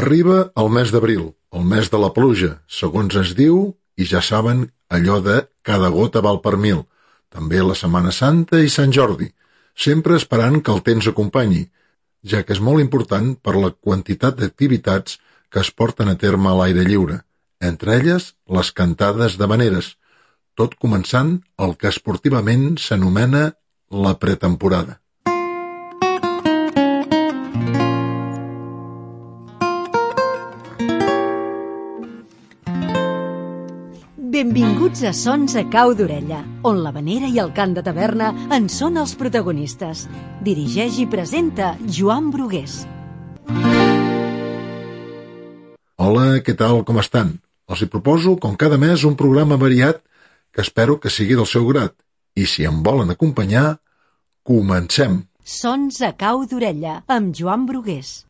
Arriba el mes d'abril, el mes de la pluja, segons es diu, i ja saben allò de cada gota val per mil. També la Setmana Santa i Sant Jordi, sempre esperant que el temps acompanyi, ja que és molt important per la quantitat d'activitats que es porten a terme a l'aire lliure, entre elles les cantades d'havaneres, tot començant el que esportivament s'anomena la pretemporada. Benvinguts a Sons a Cau d'Orella, on l'havanera i el cant de taverna en són els protagonistes. Dirigeix i presenta Joan Brugués. Hola, què tal, com estan? Els hi proposo, com cada mes, un programa variat que espero que sigui del seu grat. I si em volen acompanyar, comencem. Sons a Cau d'Orella, amb Joan Brugués.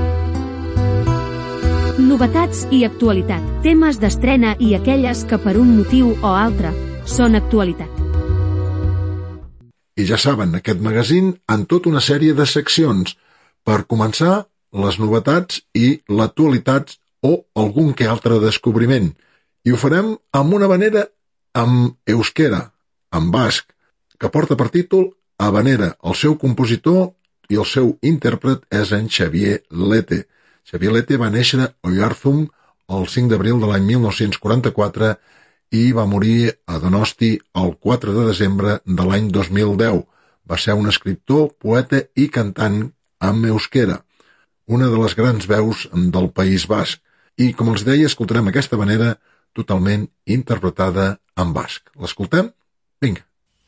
Novetats i actualitat, temes d'estrena i aquelles que per un motiu o altre són actualitat. I ja saben, aquest magazín en tota una sèrie de seccions. Per començar, les novetats i l'actualitat o algun que altre descobriment. I ho farem amb una havanera amb euskera, en basc, que porta per títol Havanera. El seu compositor i el seu intèrpret és en Xavier Lete. Xavier Lete va néixer a Oiarzum el 5 d'abril de l'any 1944 i va morir a Donosti el 4 de desembre de l'any 2010. Va ser un escriptor, poeta i cantant en euskera, una de les grans veus del País Basc. I, com els deia, escoltarem aquesta havanera totalment interpretada en basc. L'escoltem? Vinga.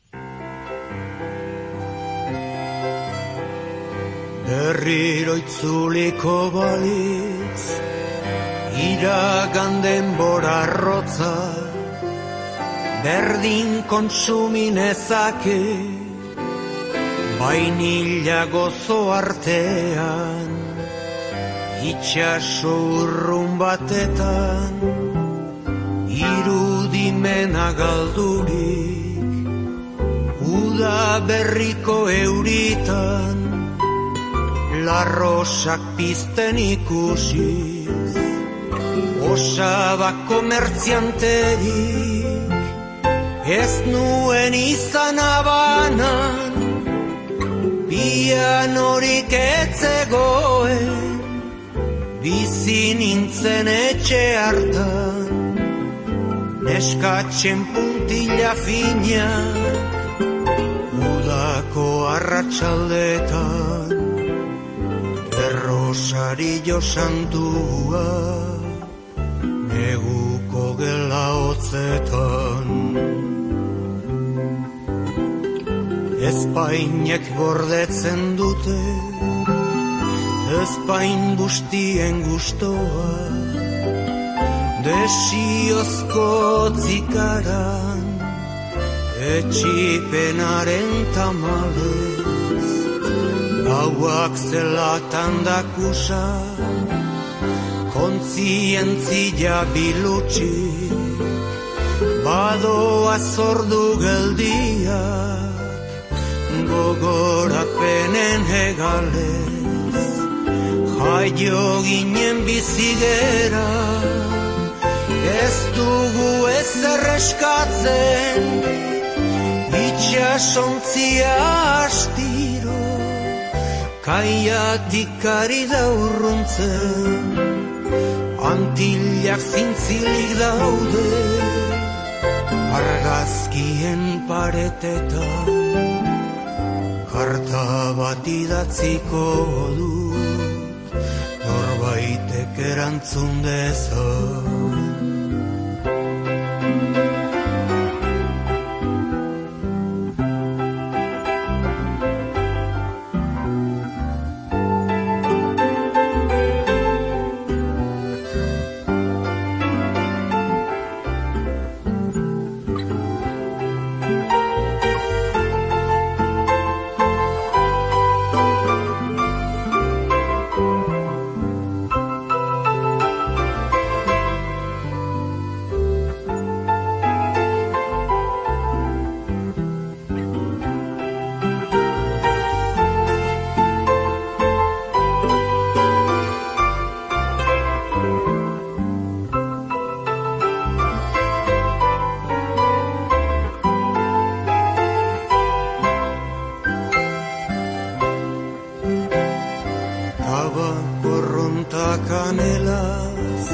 Berriro itzuliko balitz, iragan denbora arrotza, berdin kontsuminezake, bainila gozo artean, itxaso urrun batetan, irudimena galdurik, uda berriko euritan, larrosak pizten ikusiz, osaba komertzianterik, ez nuen izan Habanan, pianorik etzegoen, bizi nintzen etxe hartan, neskatzen puntila fina, udako arratsaldetan, Rosario santua, neguko gela hotzetan. Espainek gordetzen dute, espain bustien gustoa, desiozko zikaran, etxipenaren tamalez. Hauak zelatan dakusa, kontzientzia bilutsi, badoa zordu geldiak, gogorapenen hegalez, jaio ginen bizigera, ez dugu ezer eskatzen, itxasontzia astiro, kaiatik ari da urruntzen, antillak zintzilik daude, argazkien paretetan, karta bat idatziko dut, norbaitek erantzun dezan. ta kanelaz,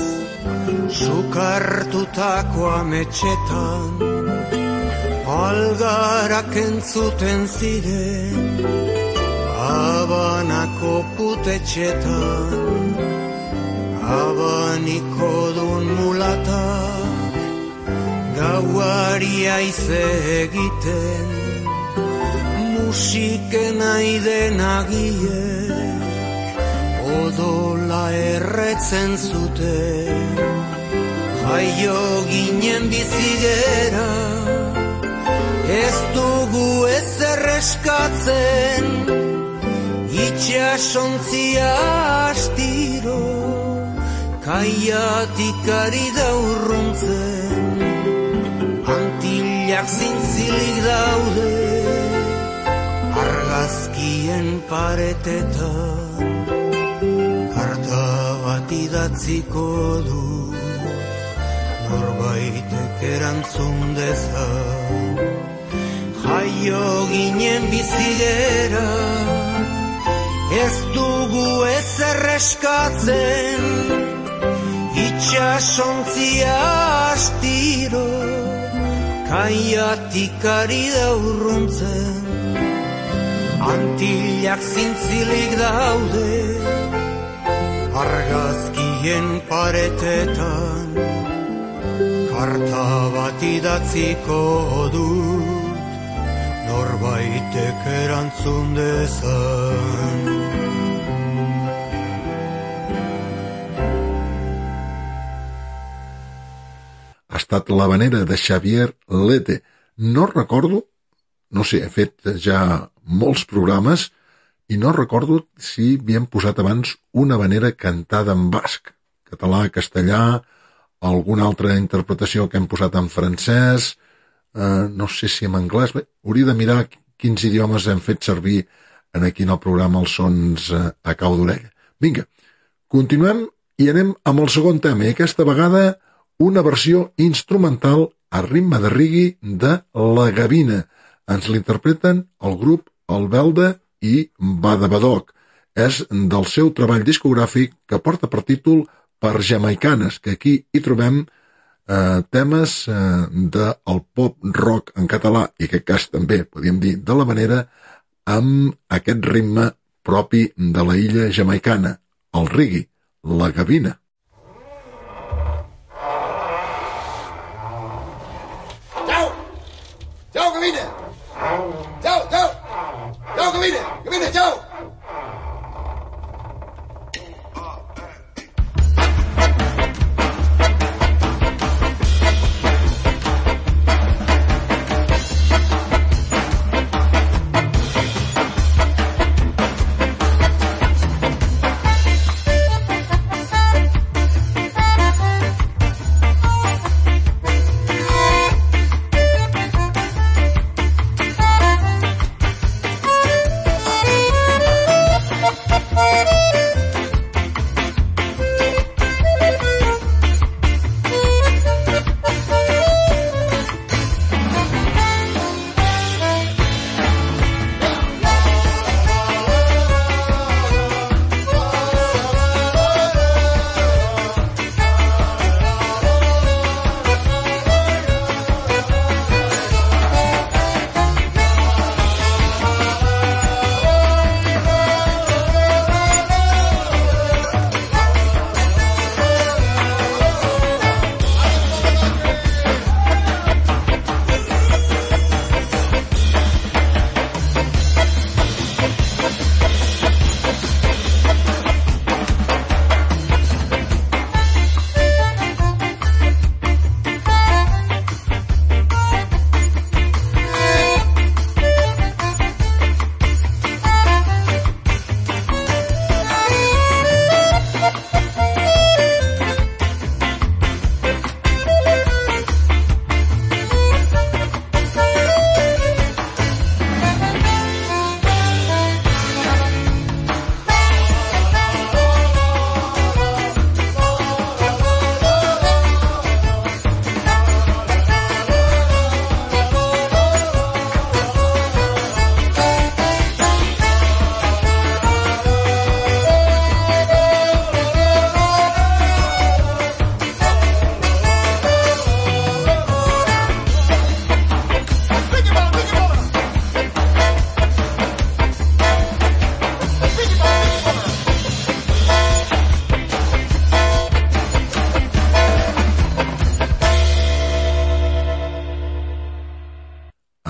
sukartutako ametxetan, algarak entzuten ziren, Habanako putetxetan, abaniko dun mulatak, gauari aize egiten, musiken aiden agiek, odola erretzen zuten, jaio ginen bizigera, ez dugu ezer eskatzen, itxasontzia astiro, kaiatik ari da urruntzen, Antillak zintzilik daude, argazkien paretetan, karta bat idatziko du, norbaitek erantzun dezan, jaio ginen bizigera, ez dugu ezer eskatzen, itxasontzia astiro, kaiatik ari da urruntzen, Antillak zintzilik daude, argazkien paretetan, karta bat idatziko dut, norbaitek erantzun dezan. Ha estat l'havanera de Xavier Lete. No recordo, no sé, he fet ja molts programes i no recordo si havíem posat abans una havanera cantada en basc, català, castellà, alguna altra interpretació que hem posat en francès, no sé si en anglès. Bé, hauria de mirar quins idiomes hem fet servir aquí en el programa Els Sons a cau d'orella. Vinga, continuem i anem amb el segon tema, i aquesta vegada una versió instrumental a ritme de reggae de La Gavina. Ens l'interpreten el grup Albelda i Badabadoc. És del seu treball discogràfic que porta per títol Per Jamaicanes, que aquí hi trobem temes del pop rock en català, i que cas també, podríem dir, de la manera, amb aquest ritme propi de la illa jamaicana, el reggae, La Gavina. Ciao, Gavina! Ciao, ciao! Ciao, Gavina! Gavina, ciao!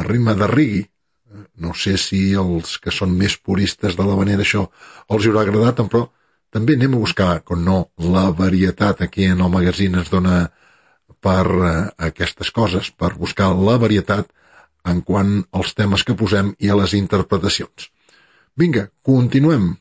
ritme de reggae. No sé si els que són més puristes de l'havanera això els haurà agradat, però també anem a buscar, com no, la varietat. Aquí en el magazín ens dona per aquestes coses, per buscar la varietat en quant als temes que posem i a les interpretacions. Vinga, continuem.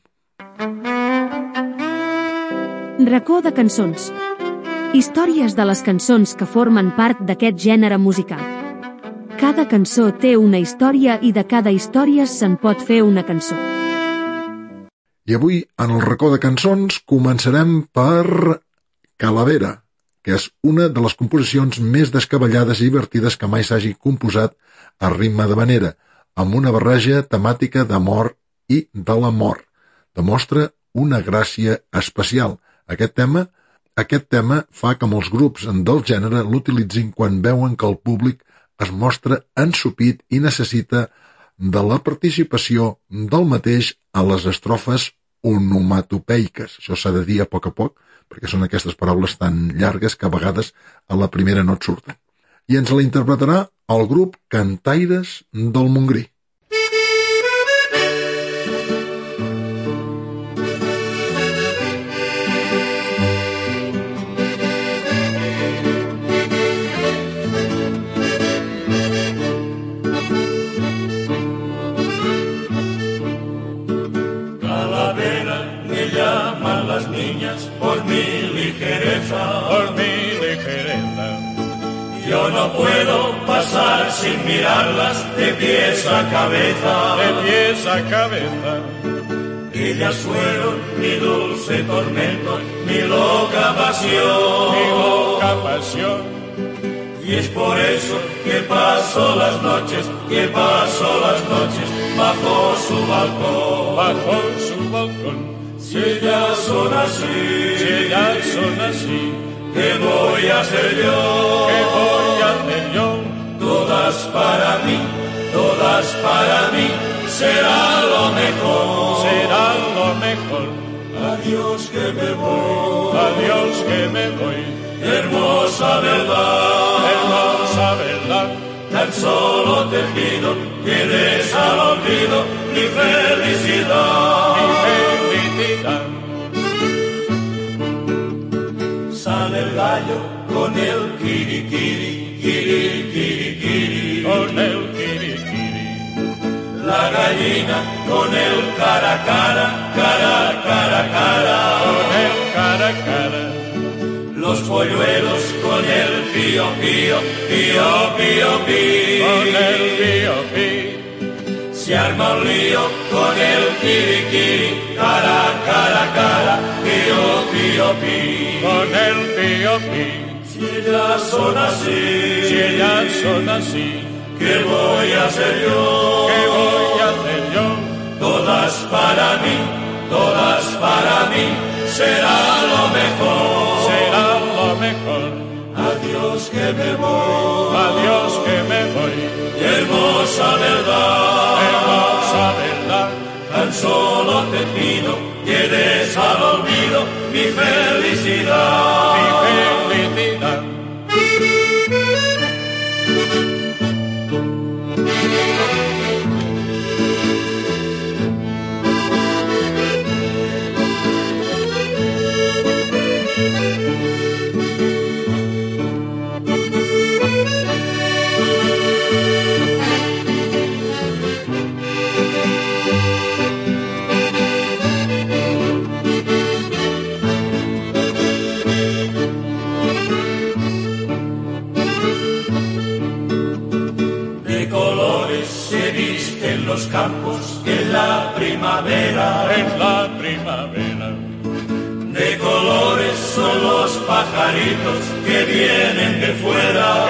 Racó de cançons. Històries de les cançons que formen part d'aquest gènere musical. Cada cançó té una història i de cada història se'n pot fer una cançó. I avui, en el racó de cançons, començarem per Calavera, que és una de les composicions més descabellades i divertides que mai s'hagi composat a ritme d'havanera, amb una barreja temàtica d'amor i de la mort. Demostra una gràcia especial. Aquest tema fa que molts grups del gènere l'utilitzin quan veuen que el públic es mostra ensopit i necessita de la participació del mateix a les estrofes onomatopeiques. Això s'ha de dir a poc, perquè són aquestes paraules tan llargues que a vegades a la primera no et surten. I ens la interpretarà el grup Cantaires del Montgrí. Por mi ligereza, yo no puedo pasar sin mirarlas de pies a cabeza. Ellas fueron mi dulce tormento, mi loca pasión. Y es por eso que paso las noches bajo su balcón. Si ellas son así, ¿qué voy a hacer yo? Todas para mí, será lo mejor. Adiós que me voy, hermosa verdad. Tan solo te pido que des al olvido mi felicidad. Sale el gallo con el kirikiri, con el kirikiri. La gallina con el cara a cara, con el cara a cara. Los polluelos con el pío, con el pío. Se arma un lío con el kirikiri, cara, pío, con el pío. Si ellas son así, ¿qué voy a hacer yo? Todas para mí, será lo mejor. Adiós que me voy, hermosa verdad. Tan solo te pido que des al olvido mi felicidad. Los campos en la primavera, de colores son los pajaritos que vienen de fuera,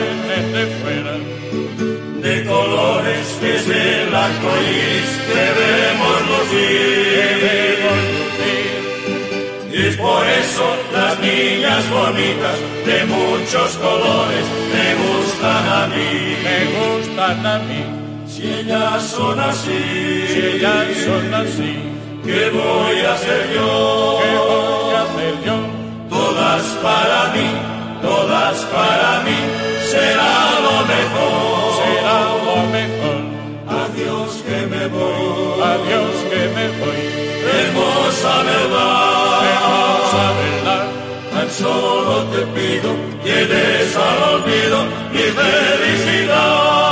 de colores desde el arco iris debemos lucir. Y es por eso las niñas bonitas de muchos colores me gustan a mí. Si ellas son así, ¿qué voy a hacer yo? Todas para mí, será lo mejor. tienes al olvido mi felicidad.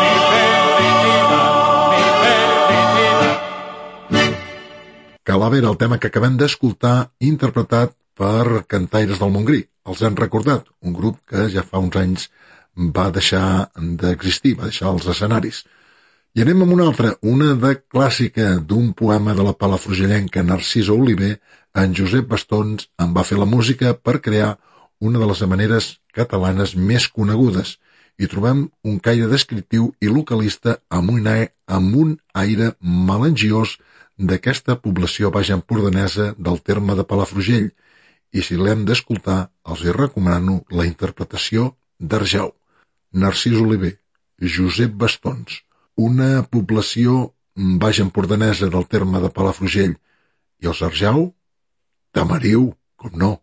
Calavera, el tema que acabem d'escoltar, interpretat per Cantaires del Montgrí. Els hem recordat, un grup que ja fa uns anys va deixar d'existir, va deixar els escenaris. I anem amb una altra, una de clàssica d'un poema de la palafrugellenca Narcisa Oliver. En Josep Bastons en va fer la música per crear una de les havaneres catalanes més conegudes. Hi trobem un caire descriptiu i localista amb un aire melangiós d'aquesta població baix empordanesa del terme de Palafrugell, i si l'hem d'escoltar els hi recomano la interpretació d'Arjau. Narcís Oliver, Josep Bastons, una població baix empordanesa del terme de Palafrugell, i els Arjau, Tamariu, com no.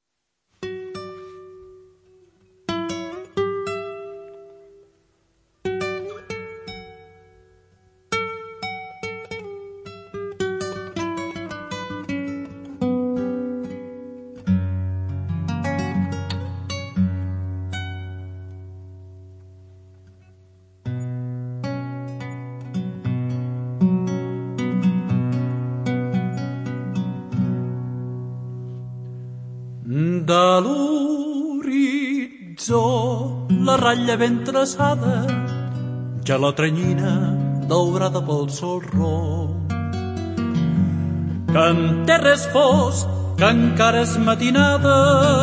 De l'horitzó la ratlla ben traçada, ja la tranyina daurada pel sol rom. Que en terra és fosc, que encara és matinada,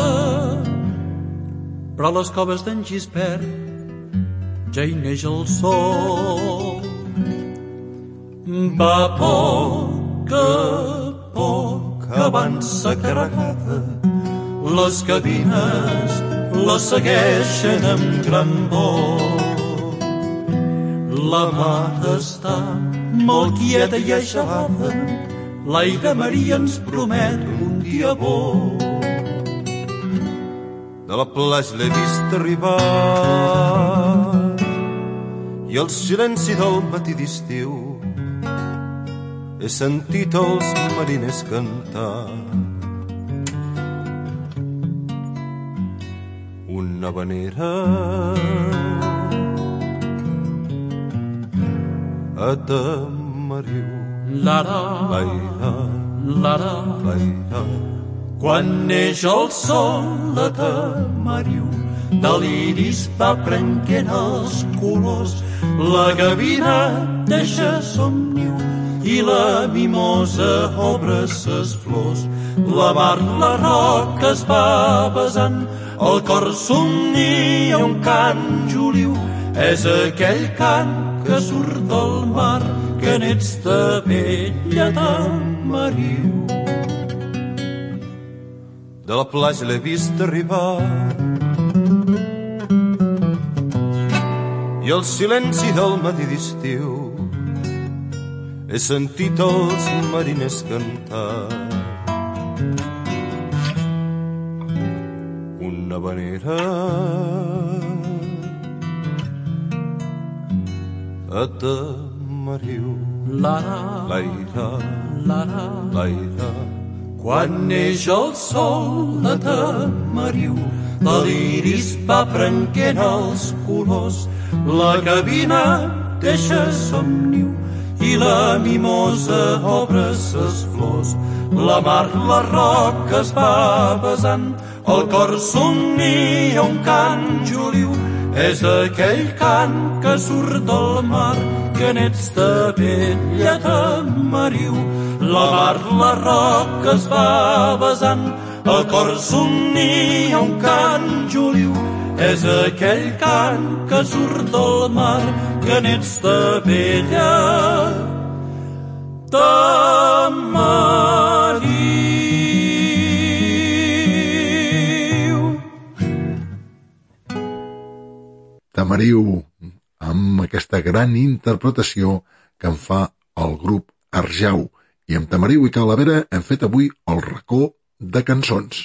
però a les coves d'en Gispert ja hi neix el sol. Va a poc avança carregada, les cabines la segueixen amb gran vol. La mar està molt quieta i aixalada, l'aire marí ens promet un dia bo. De la platja l'he vist arribar i el silenci del matí d'estiu he sentit els mariners cantar una havanera a Tamariu. L'aire, l'aire, quan neix el sol a Tamariu, de l'iris va prenent els colors, la gavina deixa son niu i la mimosa obre ses flors. La mar, la roca es va besant, el cor somnia un cant juliu, és aquell cant que surt del mar, que n'ets de vella Tamariu. De la platja l'he vist arribar i el silenci del matí d'estiu he sentit els mariners cantar una havanera a Tamariu. L'aire, l'aire, quan neix el sol a Tamariu, de l'iris va prenent els colors, la gavina deixa son niu i la mimosa obre ses flors. La mar, la roca es va besant, el cor somnia un cant juliu, és aquell cant que surt del mar, que n'ets de vella Tamariu. La mar, la roca es va besant, el cor somnia un cant juliu, és aquell cant que surt del mar, que n'ets de vella Tamariu. Tamariu, amb aquesta gran interpretació que en fa el grup Arjau. I amb Tamariu i Calavera hem fet avui el racó de cançons.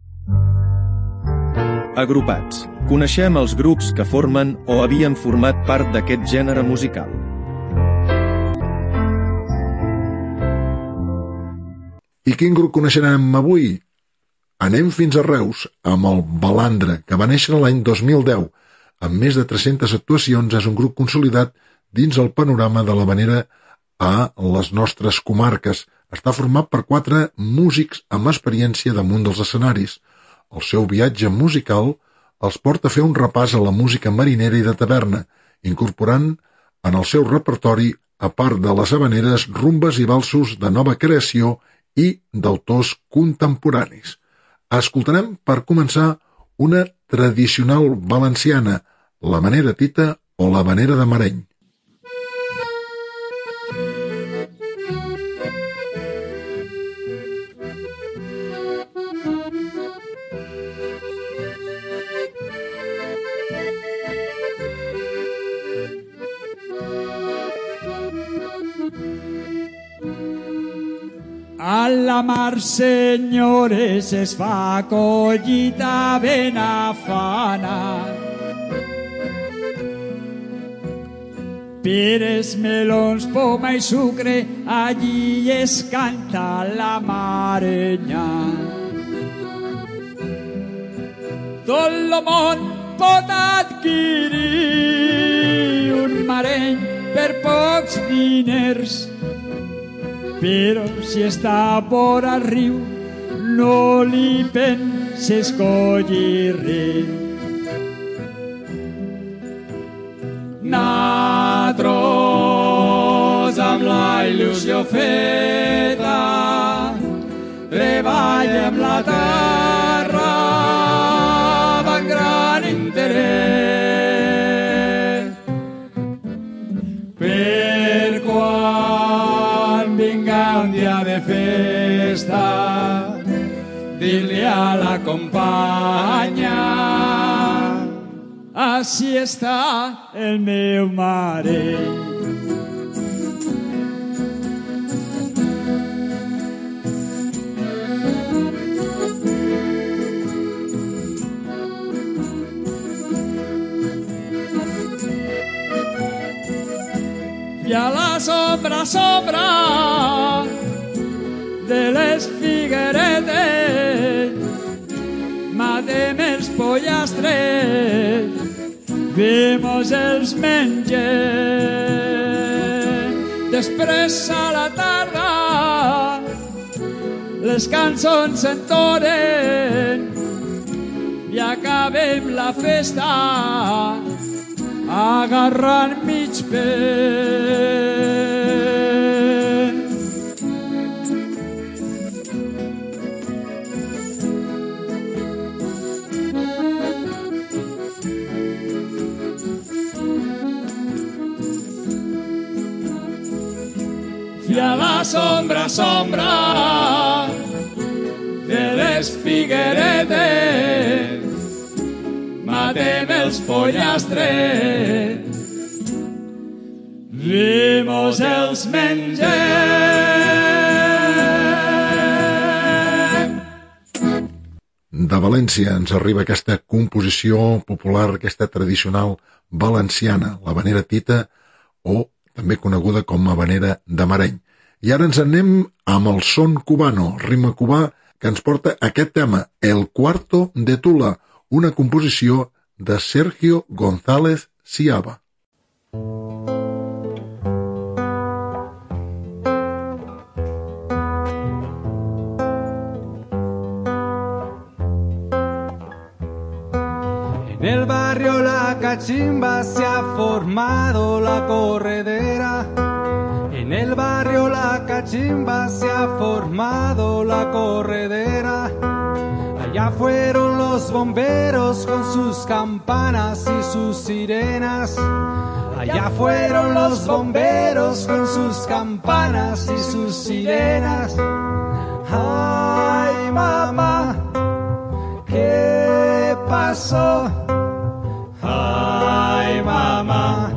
Agrupats. Coneixem els grups que formen o havien format part d'aquest gènere musical. I quin grup coneixerem avui? anem fins a Reus, amb el Balandre, que va néixer l'any 2010. Amb més de 300 actuacions, és un grup consolidat dins el panorama de l'havanera a les nostres comarques. Està format per 4 músics amb experiència damunt dels escenaris. El seu viatge musical els porta a fer un repàs a la música marinera i de taverna, incorporant en el seu repertori, a part de les havaneres, rumbes i valsos de nova creació i d'autors contemporanis. Escoltarem, per començar, una tradicional valenciana, l'havanera tita o l'havanera de Mareny. A la mar, senyores, es fa collita ben afana. Peres, melons, poma i sucre, allí es canta la marenya. Tot el món pot adquirir un mareny per pocs diners, però si està por al riu no li penses collir res. Nosaltres, amb la il·lusió feta, treballem la terra amb gran interès. Per quan vinga un dia de festa, dir-li a la companya: així està el meu mareny. I a la sombra de les figueretes matem els pollastres, vemos els mengem. Després a la tarda les cançons s'entonen i acabem la festa agarrant mig pen. I a la sombra de les figueretes matem els pollastres, vemos els mengem. De València ens arriba aquesta composició popular, aquesta tradicional valenciana, l'havanera tita, o també coneguda com a havanera de Mareny. I ara ens anem amb el son cubano, ritme cubà, que ens porta aquest tema, El cuarto de Tula, una composició de Sergio González Ciaba. En el barrio La Cachimba se ha formado la corredera. En el barrio La Cachimba se ha formado la corredera. Allá fueron los bomberos con sus campanas y sus sirenas. Allá fueron los bomberos con sus campanas y sus sirenas. Ay, mamá, ¿qué pasó? Ay, mamá,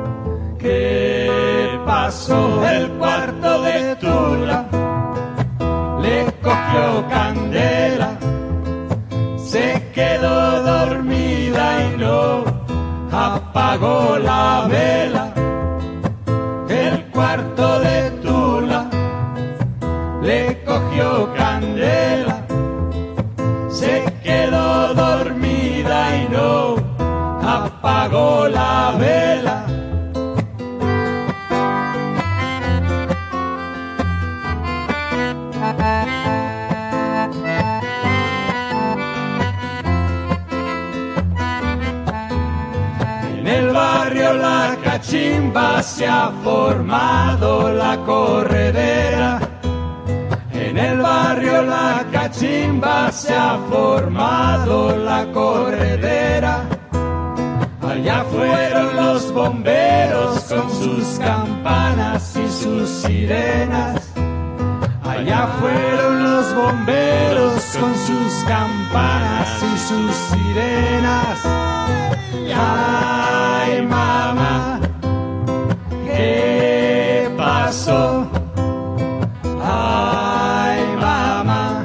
¿qué pasó? El cuarto de Tula le cogió candela, se quedó dormida y no apagó la vela. El cuarto de Tula le cogió candela, cachimba se ha formado la corredera. En el barrio la cachimba se ha formado la corredera. Allá fueron los bomberos con sus campanas y sus sirenas. Allá fueron los bomberos con sus campanas y sus sirenas. Ay, mamá, ¿qué pasó? Ay, mamá,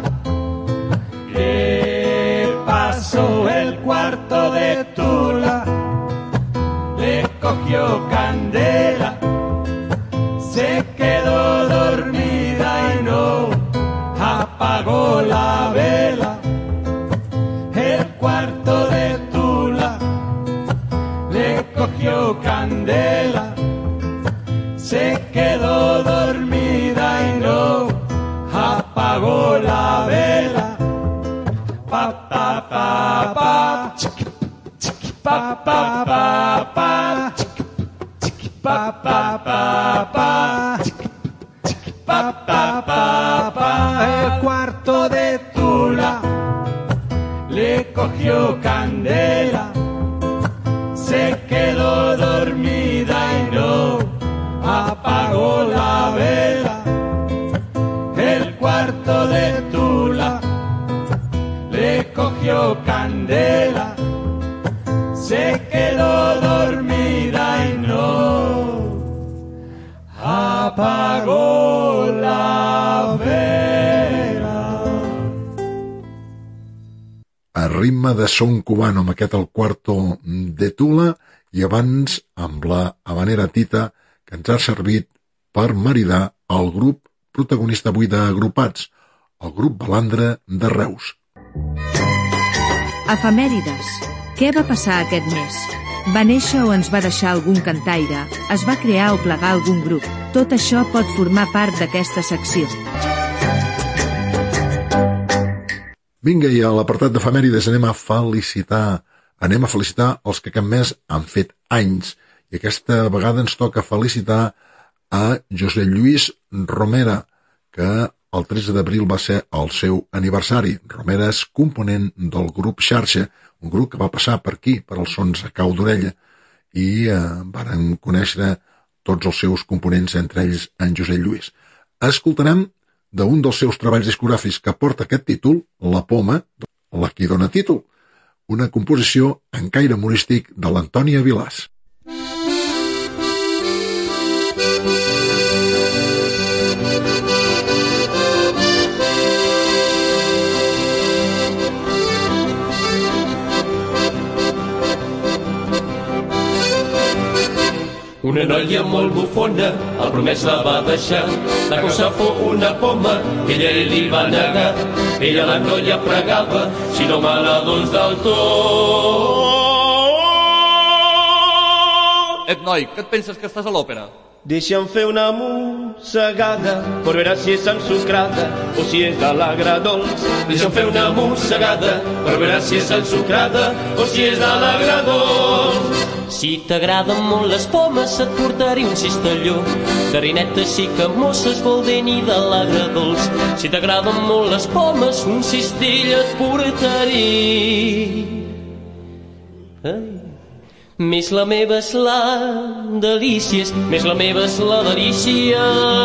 ¿qué pasó? El cuarto de Tula le cogió candela, se quedó dormida y no apagó la vela. El cuarto de Tula le cogió candela, se quedó dormida y no apagó la vela. Pa pa pa pa, pa pa pa pa, pa pa pa pa, pa pa pa pa. El cuarto de Tula le cogió candela, se quedó dormida y no apagó la vela. El cuarto de Tula le cogió candela, se quedó dormida y no apagó la vela. A ritme de son cubano amb aquest El cuarto de Tula, i abans amb la habanera Tita, que ens ha servit per maridar el grup protagonista avui d'Agrupats, el grup Balandre de Reus. Efemèrides. Què va passar aquest mes? Va néixer o ens va deixar algun cantaire? Es va crear o plegar algun grup? Tot això pot formar part d'aquesta secció. Vinga, i a l'apartat d'efemèrides anem a felicitar els que aquest mes han fet anys. I aquesta vegada ens toca felicitar a José Lluís Romera, que el 13 d'abril va ser el seu aniversari. Romera és component del grup Xarxa, un grup que va passar per aquí, per els sons a cau d'orella, i varen conèixer tots els seus components, entre ells en José Lluís. Escoltarem d'un dels seus treballs discogràfics que porta aquest títol, La Poma, la qui dona títol, una composició en caire humorístic de l'Antònia Vilàs. Una noia molt bufona, el promès la va deixar. La cosa fou una poma que ella li va negar. Ella, la noia, pregava, si no me la dones del tot. Noi, què et penses que estàs a l'òpera? Deixa'm fer una mossegada per veure si és ensucrada o si és de l'agradolç. Deixa'm fer una mossegada per veure si és ensucrada o si és de l'agradolç. Si t'agraden molt les pomes et portaré un cistelló de rinetes i camosses vol dir ni de l'agradolç. Si t'agraden molt les pomes un cistell et portaré. Més la meva és la delícies, més la meva és la delícies.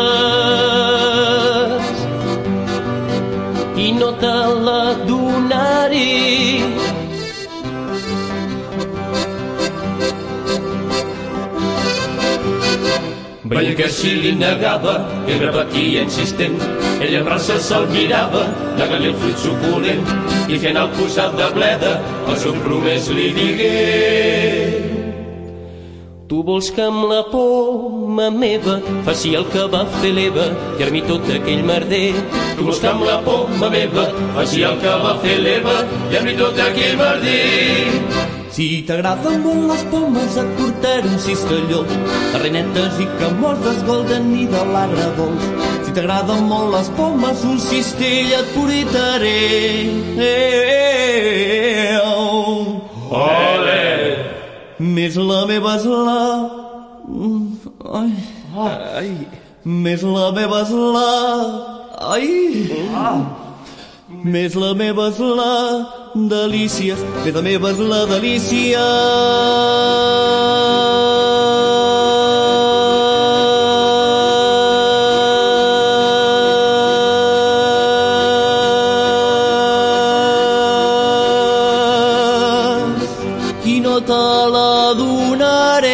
I no te la donaré. Veient que així li negava, ell repetia insistent. Ella en braça se'l mirava, negant-li el fruit suculent, i fent el posat de bleda, el seu promès li digué: tu vols que amb la poma meva faci el que va fer l'Eva i armi tot aquell merder. Tu vols que amb la poma meva faci el que va fer l'Eva i armi tot aquell merder. Si t'agraden molt les pomes et portaré un cistelló de rinetes i camoses golden i de l'agradolç. Si t'agraden molt les pomes un cistell et portaré. Ole! Més la meva és la Ai, més la meva és la... Ai! Més la meva és la delícies, més la meva és la delícia. I no te la donaré.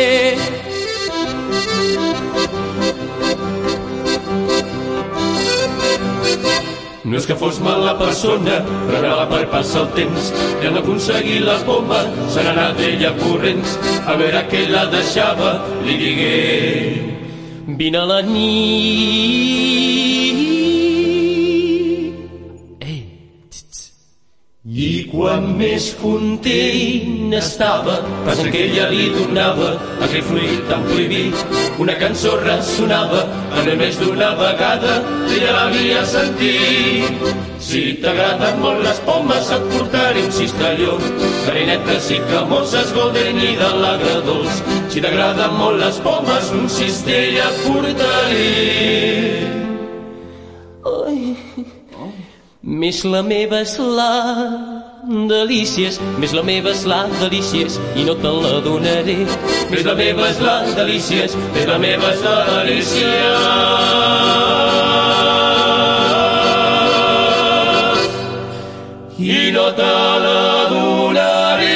No és que fos mala persona, però anava per passar el temps. I al aconseguir la poma, se n'anà d'ella corrents. A veure què la deixava, li digué: vine a la nit. I quan més content estava, pensant que ella li donava aquell fruit tan prohibit, una cançó ressonava en més d'una vegada, ella l'havia sentit. Si t'agraden molt les pomes et portaré un cistelló, carinetes i camoses golden i de l'agradolç. Si t'agraden molt les pomes un cistell et portaré. Més la meva és la delícies, més la meva és la delícies, i no te la donaré. Més la meva és la delícies, més la meva és la delícia. I no te la donaré.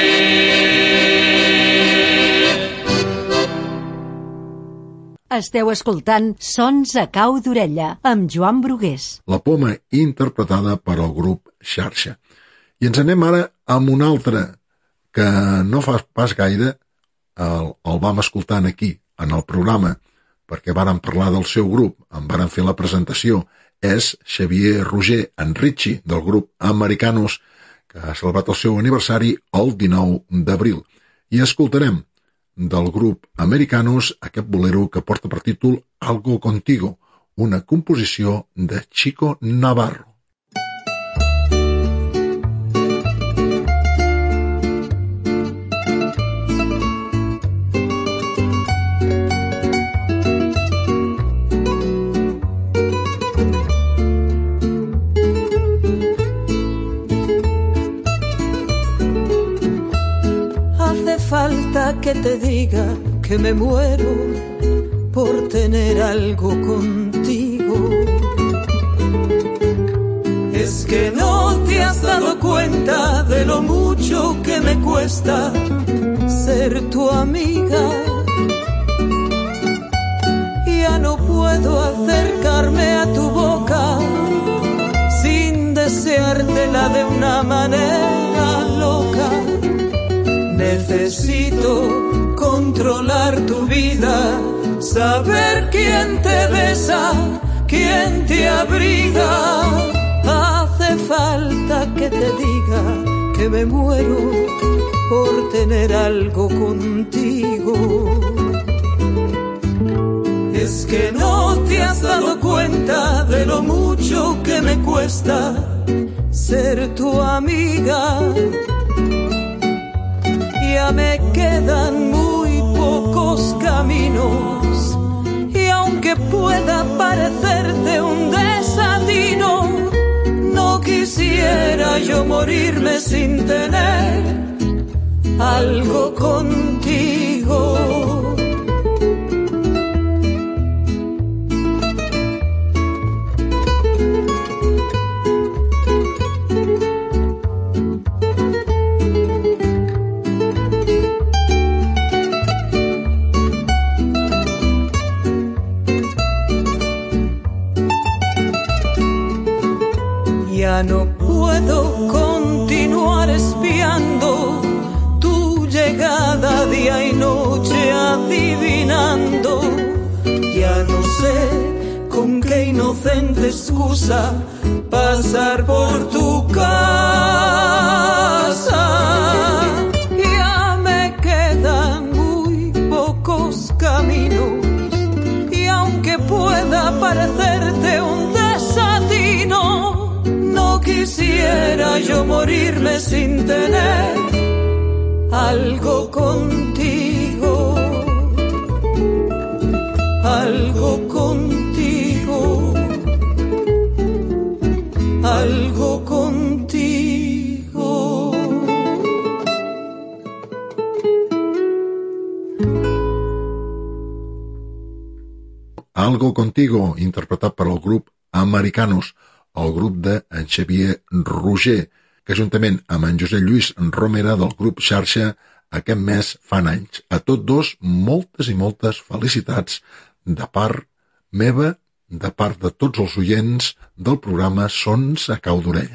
Esteu escoltant Sons a cau d'orella, amb Joan Brugués. La poma interpretada per el grup Xarxa. I ens anem ara amb un altre que no fa pas gaire el vam escoltant aquí, en el programa, perquè vàrem parlar del seu grup, en vàrem fer la presentació. És Xavier Roger Enrichi, del grup Americanos, que ha celebrat el seu aniversari el 19 d'abril. I escoltarem del grup Americanos aquest bolero que porta per títol Algo Contigo, una composició de Chico Navarro. Falta que te diga que me muero por tener algo contigo. Es que no te has dado cuenta de lo mucho que me cuesta ser tu amiga. Ya no puedo acercarme a tu boca sin deseártela de una manera loca. Necesito controlar tu vida, saber quién te besa, quién te abriga. Hace falta que te diga que me muero por tener algo contigo. Es que no te has dado cuenta de lo mucho que me cuesta ser tu amiga. Ya me quedan muy pocos caminos y aunque pueda parecerte un desatino, no quisiera yo morirme sin tener algo contigo. Ya no puedo continuar espiando tu llegada día y noche adivinando. Ya no sé con qué inocente excusa pasar por tu casa. Ya me quedan muy pocos caminos y aunque pueda parecerte un desatino, no quisiera yo morirme sin tener algo contigo. algo contigo, algo contigo. Algo contigo, interpretat per el grup Americanos, el grup de en Xavier Roger, que juntament amb en Josep Lluís Romera del grup Xarxa aquest mes fan anys. A tots dos, moltes i moltes felicitats de part meva, de part de tots els oients del programa Sons a Cau d'Orella.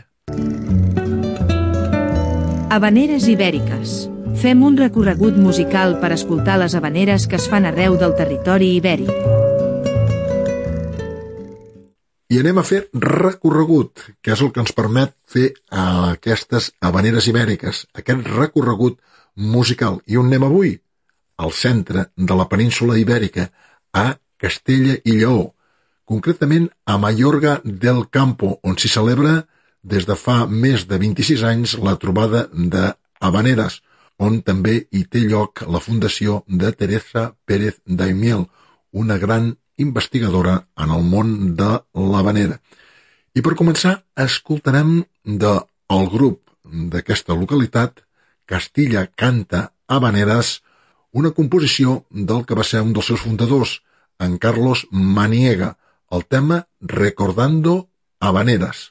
Havaneres ibèriques. Fem un recorregut musical per escoltar les havaneres que es fan arreu del territori ibèric. I anem a fer recorregut, que és el que ens permet fer aquestes havaneres ibèriques, aquest recorregut musical. I on anem avui? Al centre de la península ibèrica, a Castella i Lleó, concretament a Mayorga del Campo, on s'hi celebra des de fa més de 26 anys la trobada d'havaneres, on també hi té lloc la fundació de Teresa Pérez Daimiel, una gran investigadora en el món de l'havanera. I per començar, escoltarem del grup d'aquesta localitat, Castilla Canta Havaneras, una composició del que va ser un dels seus fundadors, en Carlos Maniega, el tema Recordando Havaneras.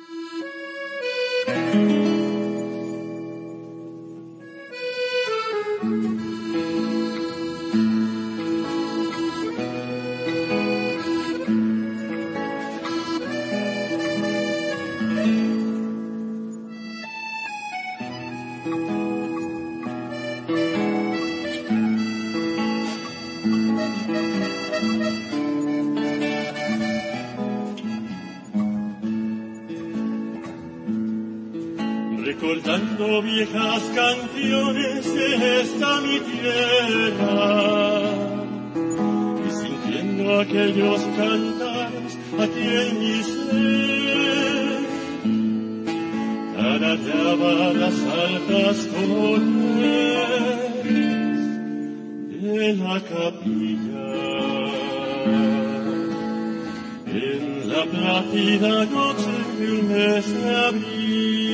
Recordando viejas canciones de esta mi tierra y sintiendo aquellos cantares aquí en mi ser, tarareaba las altas torres de la capilla en la plácida noche de un mes de abril.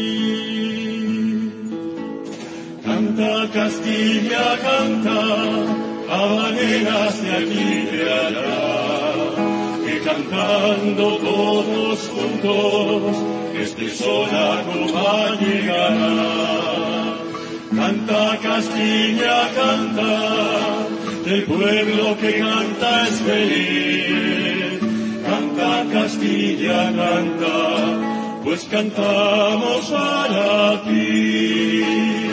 Canta Castilla, canta, havaneras de aquí y de allá, que cantando todos juntos, este sol a Cuba llegará. Canta Castilla, canta, el pueblo que canta es feliz. Canta Castilla, canta, pues cantamos para ti.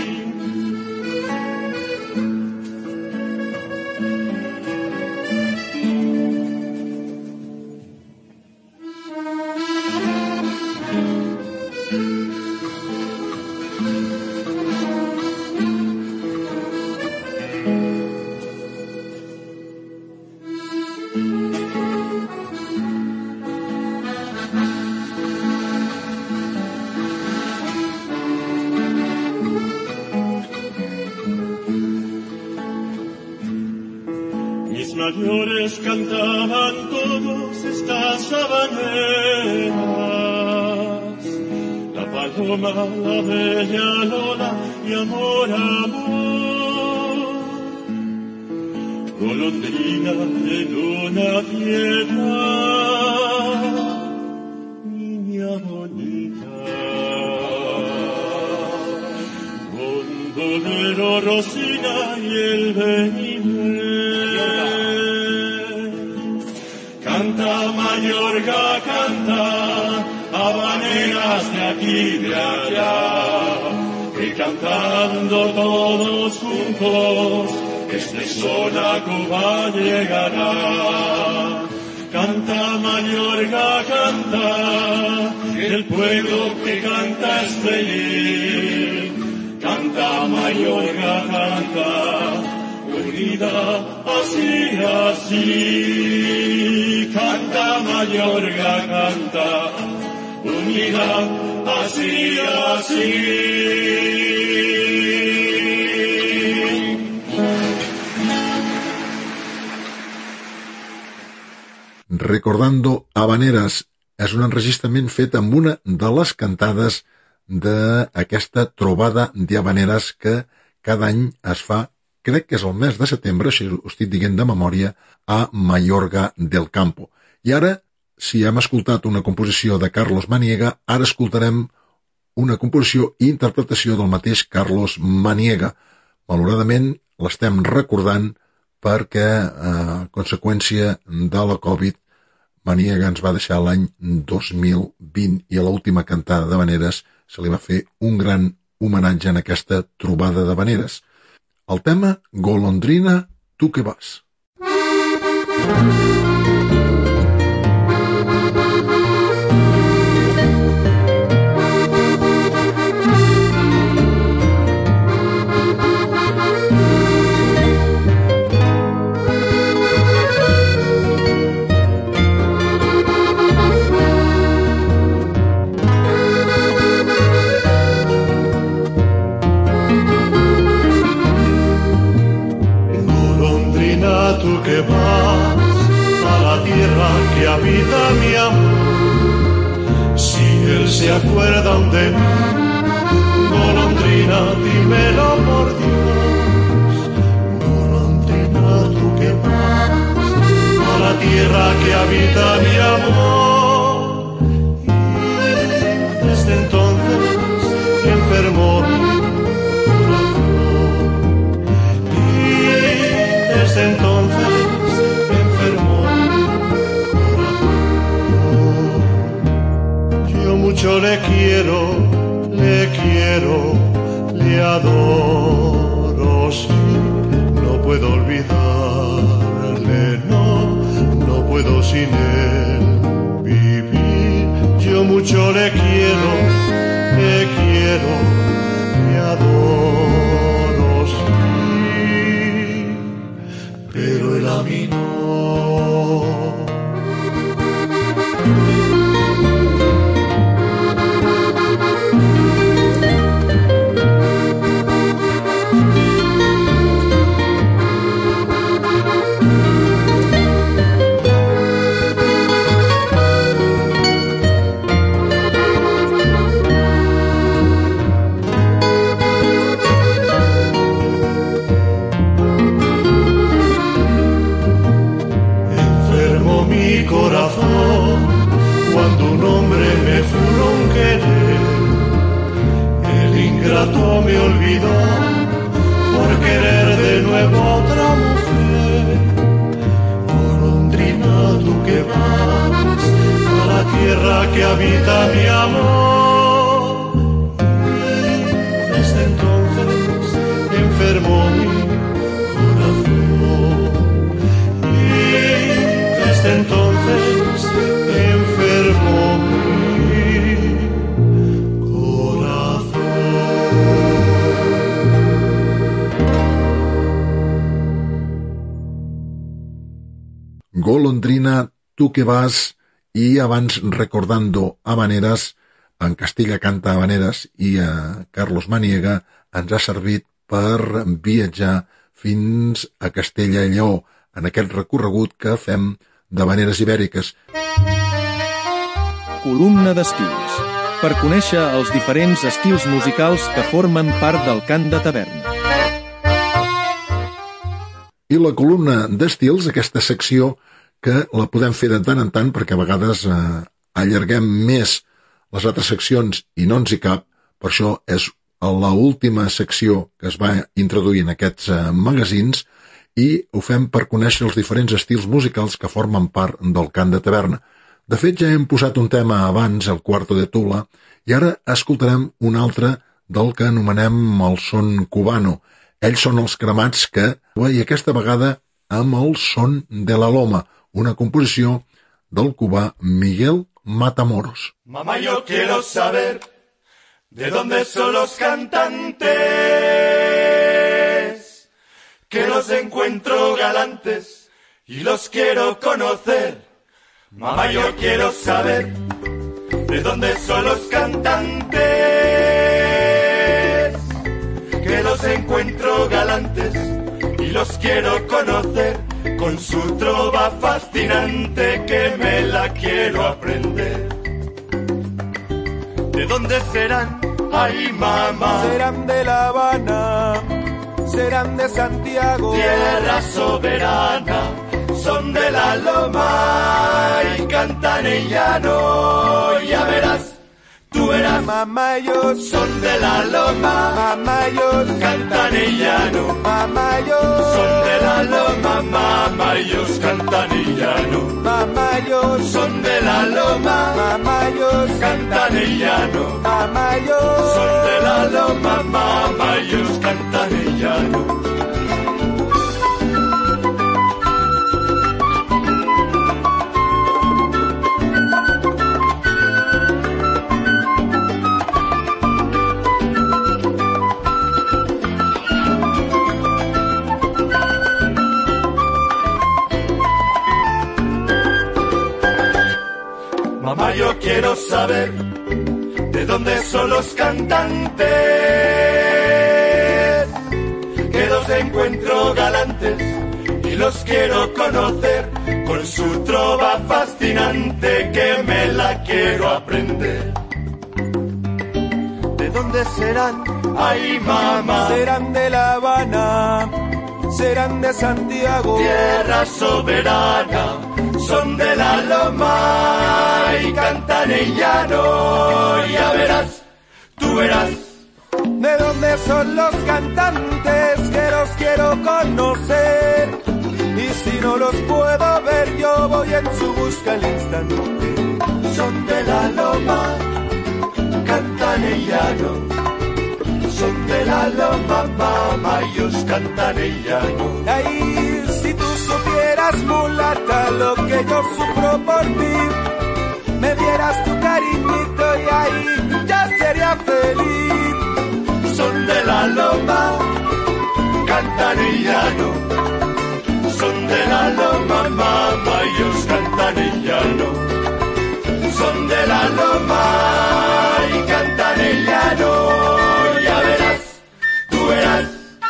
Mayores cantaban todos estas habaneras, la paloma, la bella Lola y amor, amor, golondrina en una tierra, niña bonita, gondolero, Rosina y el Benimé. Canta Mayorga, canta, habaneras de aquí y de allá, que cantando todos juntos, este sol a Cuba llegará. Canta Mayorga, canta, el pueblo que canta es feliz. Canta Mayorga, canta, unida así, así. Canta Mayorga, canta, unida así, así. Recordando Habaneres és un enregistrament fet amb una de les cantades d'aquesta trobada d'Habaneres que cada any es fa, crec que és el mes de setembre, si ho estic dient de memòria, a Mayorga del Campo. I ara, si hem escoltat una composició de Carlos Maniega, ara escoltarem una composició i interpretació del mateix Carlos Maniega. Malauradament l'estem recordant perquè, a conseqüència de la Covid, Maniega ens va deixar l'any 2020 i a l'última cantada d'Habaneres se li va fer un gran homenatge en aquesta trobada d'Habaneres. El tema Golondrina, tu que vas. Tú que vas a la tierra que habita mi amor, si él se acuerda aún de mí, golondrina, dímelo por Dios. Golondrina, tú que vas a la tierra que habita mi amor, y desde entonces enfermó mi corazón, y desde entonces mucho le quiero, le adoro, sí, no puedo olvidarle, no puedo sin él vivir. Yo mucho le quiero, le adoro, sí, pero él a mí no. Cuando un hombre me juró un querer, el ingrato me olvidó por querer de nuevo otra mujer. Golondrina, tú que vas a la tierra que habita mi amor, y desde entonces enfermó mi corazón, y desde entonces enfermo mi corazón. Golondrina, tu que vas, i abans Recordando Habaneres, en Castella canta Habaneres, i a Carlos Maniega ens ha servit per viatjar fins a Castella i Lleó, en aquest recorregut que fem d'Habaneres ibèriques. Columna d'estils, per conèixer els diferents estils musicals que formen part del cant de taverna. I la columna d'estils, aquesta secció que la podem fer de tant en tant perquè a vegades allarguem més les altres seccions i no ens hi cap, per això és l'última secció que es va introduir en aquests magazins i ho fem per conèixer els diferents estils musicals que formen part del cant de taverna. De fet, ja hem posat un tema abans, el Cuarto de Tula, i ara escoltarem un altre del que anomenem el son cubano. Ells són els Cremats que, i aquesta vegada amb el son de la Loma, una composició del cubà Miguel Matamoros. Mamá, yo quiero saber de dónde son los cantantes, que los encuentro galantes y los quiero conocer. Mamá, yo quiero saber de dónde son los cantantes, que los encuentro galantes y los quiero conocer. con su trova fascinante que me la quiero aprender. ¿De dónde serán? Ay, mamá. Serán de La Habana, serán de Santiago. Tierra soberana, son de la loma y cantan en llano. Ya verás, tú verás. Mamá, ellos son de la loma. Mamá, ellos cantan en llano. Mamá, ellos son de la loma. Mamá, ellos cantan en llano. Mamá, ellos son de la loma. Mamá, ellos cantan en llano. Mamá, ellos son de la loma. Mamá, ellos cantan en llano. Mamá, yo quiero saber de dónde son los cantantes, que los encuentro galantes y los quiero conocer con su trova fascinante que me la quiero aprender. ¿De dónde serán? Ay, mamá. Serán de La Habana, serán de Santiago. Tierra soberana, son de la loma y cantan en llano. Ya verás, tú verás. ¿De dónde son los cantantes que los quiero conocer? Y si no los puedo ver, yo voy en su busca al instante. Son de la loma, cantan en llano. Son de la loma, mamá, ellos cantan en llano. Ay, si tú supieras, mulata, lo que yo sufro por ti, me dieras tu cariñito y ahí ya sería feliz. Son de la loma, cantan en llano. Son de la loma, mamá, ellos cantan en llano. Son de la loma y cantan en llano. Ya verás, tú verás.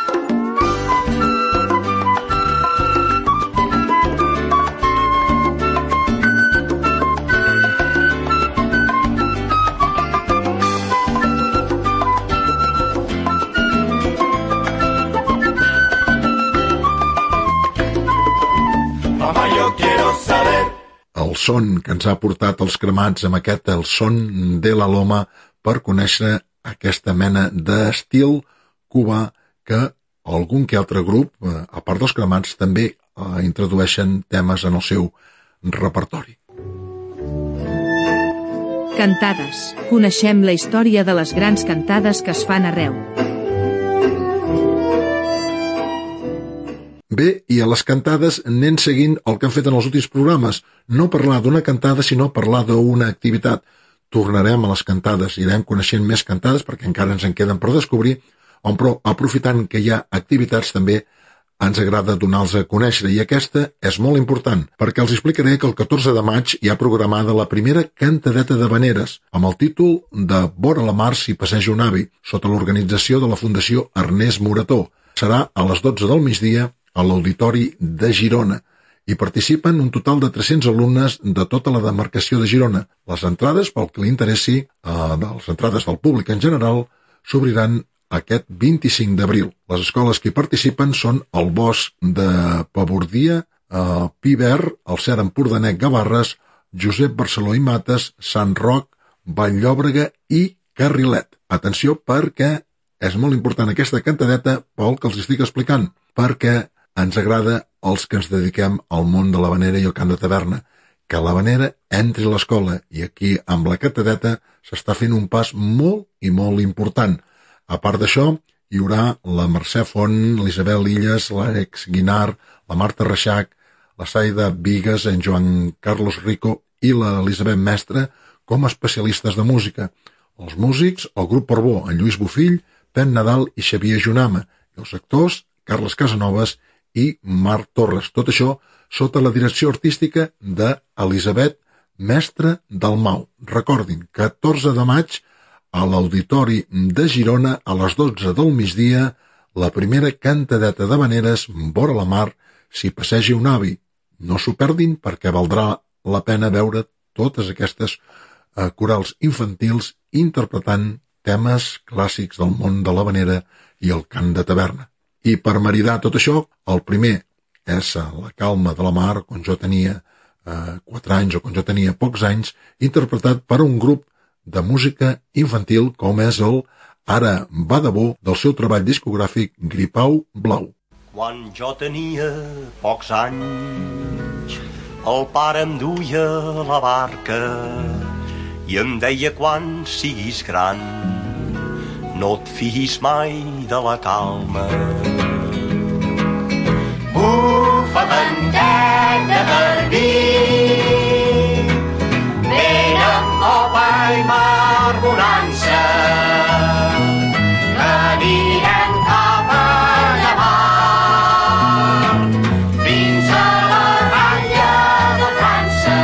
Mamá, yo quiero saber. El son que ens ha portat els cremats amb aquest El son de la loma per conèixer aquesta mena d'estil cubà que algun que altre grup, a part dels cremats, també introdueixen temes en el seu repertori. Cantades. Coneixem la història de les grans cantades que es fan arreu. Bé, i a les cantades anem seguint el que han fet en els últims programes. No parlar d'una cantada, sinó parlar d'una activitat. Tornarem a les cantades, irem coneixent més cantades perquè encara ens en queden per descobrir, però aprofitant que hi ha activitats també ens agrada donar-los a conèixer, i aquesta és molt important perquè els explicaré que el 14 de maig hi ha programada la primera cantadeta d'havaneres amb el títol de Vora la mar si passeja un avi, sota l'organització de la Fundació Ernest Morató. Serà a les 12 del migdia a l'Auditori de Girona. Hi participen un total de 300 alumnes de tota la demarcació de Girona. Les entrades, pel que li interessi, les entrades del públic en general, s'obriran aquest 25 d'abril. Les escoles que hi participen són el Bosc de Pabordia, Pi Verd, el Cert Empordanec Gavarres, Josep Barceló i Mates, Sant Roc, Vall-llòbrega i Carrilet. Atenció perquè és molt important aquesta cantadeta pel que els estic explicant, perquè ens agrada els que ens dediquem al món de l'havanera i el cant de taverna, que l'havanera entri a l'escola, i aquí amb la cantadeta s'està fent un pas molt i molt important. A part d'això, hi haurà la Mercè Font, l'Isabel Illes, l'Àlex Guinart, la Marta Reixac, la Saida Vigues, en Joan Carlos Rico i l'Elisabet Mestre com a especialistes de música. Els músics, el grup Portbó, en Lluís Bofill, Pep Nadal i Xavier Junama, i els actors, Carles Casanovas i Marc Torres. Tot això sota la direcció artística d'Elisabet Mestre Dalmau. Recordin, 14 de maig a l'Auditori de Girona a les 12 del migdia, la primera cantadeta d'havaneres vora la mar Si passegi un avi, no s'ho perdin perquè valdrà la pena veure totes aquestes corals infantils interpretant temes clàssics del món de l'havanera i el cant de taverna. I per maridar tot això, el primer és La calma de la mar, quan jo tenia 4 anys o quan jo tenia pocs anys, interpretat per un grup de música infantil com és el Ara va de bo del seu treball discogràfic Gripau Blau. Quan jo tenia pocs anys, el pare em duia a la barca i em deia quan siguis gran no et fiïs mai de la calma. Bufa venteta per mi, vent amb popa i mar bonança, que anirem cap a llevant fins a la ratlla de França.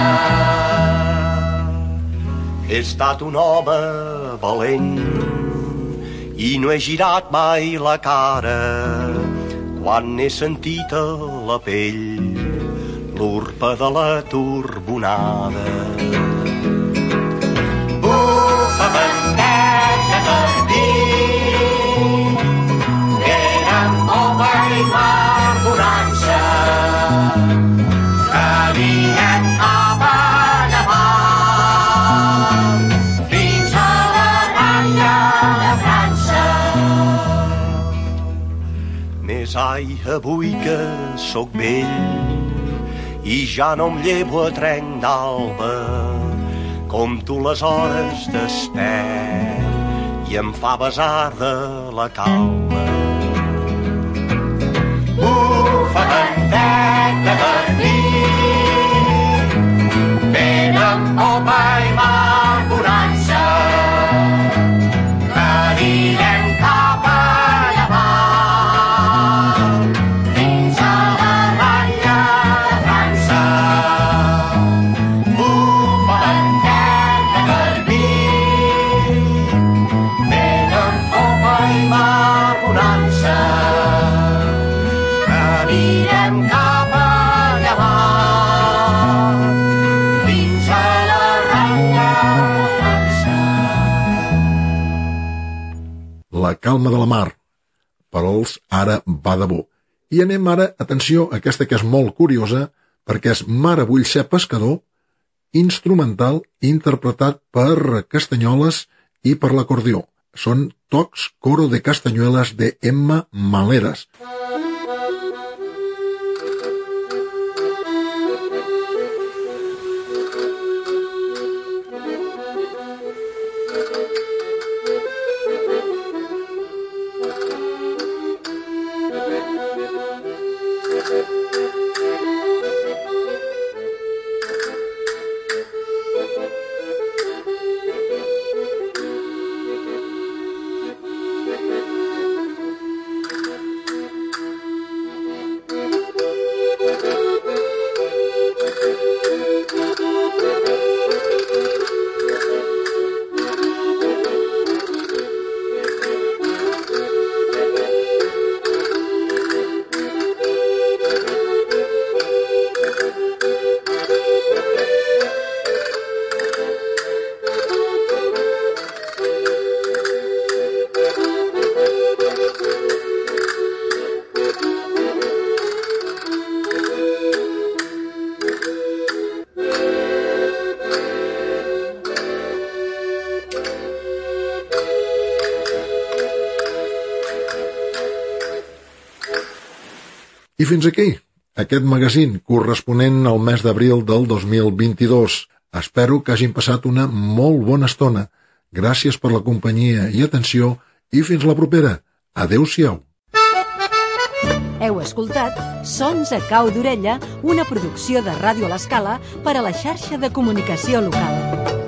He estat un home valent i no he girat mai la cara quan he sentit a la pell l'urpa de la turbonada. Bufa venteta per mi, vent amb popa i mar bonança, que anirem cap a llevant fins a la ratlla de França. Més ai, avui que sóc vell i ja no em llevo a trenc d'alba, compto les hores despert i em fa besar de la calma. Bufa venteta per mi, vent amb popa i mar bonança, que anirem cap a llevant fins a la ratlla de França. Bufa venteta per mi, vent amb popa i mar bonança, que anirem cap a llevant fins a la ratlla de França. La calma de la mar, per als Ara va de bo. I anem ara, atenció, aquesta que és molt curiosa, perquè és Mare vull ser pescador, instrumental interpretat per castanyoles i per l'acordió. Són tocs coro de castañuelas de Emma Maleras. I fins aquí, aquest magazín corresponent al mes d'abril del 2022. Espero que hagin passat una molt bona estona. Gràcies per la companyia i atenció i fins la propera. Adéu-siau. Heu escoltat Sons a cau d'orella, una producció de Ràdio a l'Escala per a la xarxa de comunicació local.